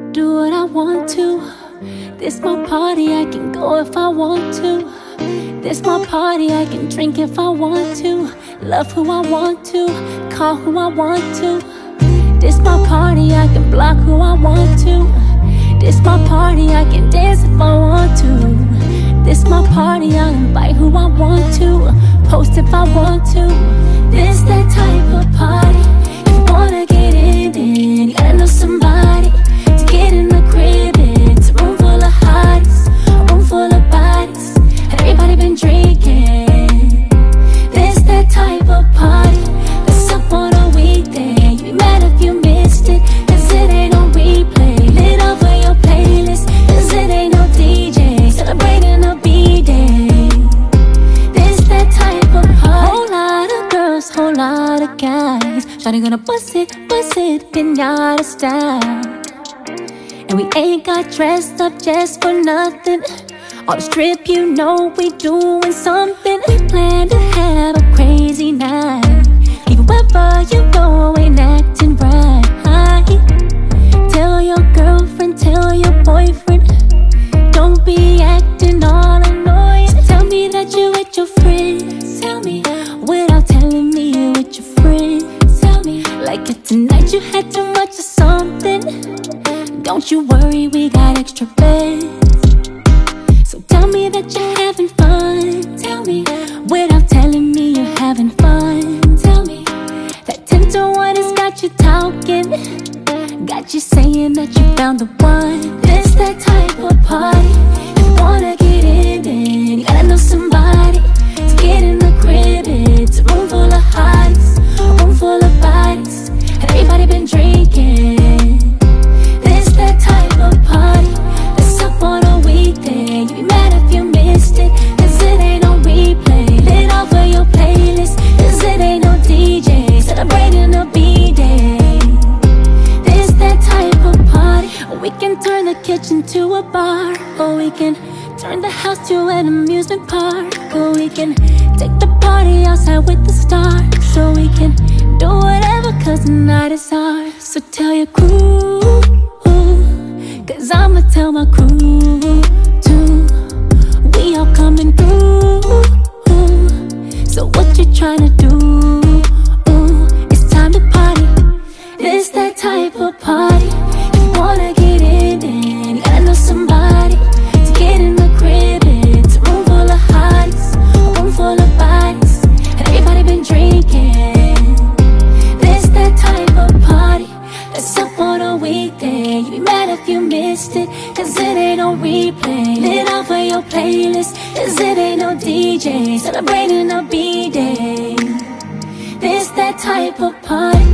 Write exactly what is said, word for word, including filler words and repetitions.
do what I want to. This my party, I can go if I want to. This my party, I can drink if I want to. Love who I want to, call who I want to. This my party, I can block who I want to. This my party, I can dance if I want to. This my party, I'll invite who I want to. Post if I want to. This that type of party. If you wanna get in, then you gotta know somebody to get in the crib. It's a room full of hotties, a room full of bodies. Everybody been drinking. This that type of party that's up on a weekday. You be mad if you missed it, cause it ain't on replay. Lit over your playlist, cause it ain't no D J. Celebrating a B-day. This that type of party. Whole lot of girls, whole lot of guys. Shawty gonna bust it, bust it, pinata style. And we ain't got dressed up just for nothing. On the strip, you know we doing something. We plan to have a crazy night. Even wherever you go, ain't acting right. Tell your girlfriend, tell your boyfriend, don't be acting all annoying. Tell me that you with your friends. Tell me without telling me you with your friends. Tell me like if tonight you had too much of something. Don't you worry, we got extra beds. So tell me that you're having fun. Tell me without telling me you're having fun. Tell me that ten to one has got you talking, got you saying that you found the one. This that type of party. If you wanna get in, then you gotta know somebody to get in the crib. It's a room full of hotties, a room full of bodies. Everybody been drinking. This that type of party that's up on a weekday. You be mad if you missed it, cause it ain't on replay. Lit over your playlist, cause it ain't no D J. Celebrating a B-day. This that type of party. We can turn the kitchen to a bar, or we can turn the house to an amusement park, or we can take the party outside with the stars. So we can do whatever, cause the night is ours. So tell your crew, cause I'ma tell my crew too. We all coming through. So what you tryna do? Ooh, it's time to party. This that type of party. If you wanna get in, then you gotta know somebody to get in the crib. It's a room full of hotties, a room full of bodies. Everybody been drinking. This that type of party that's up on a weekday. You be mad if you missed it, cause it ain't on replay. Lit over your playlist, cause it ain't no D J. Celebrating a B-day. This that type of party.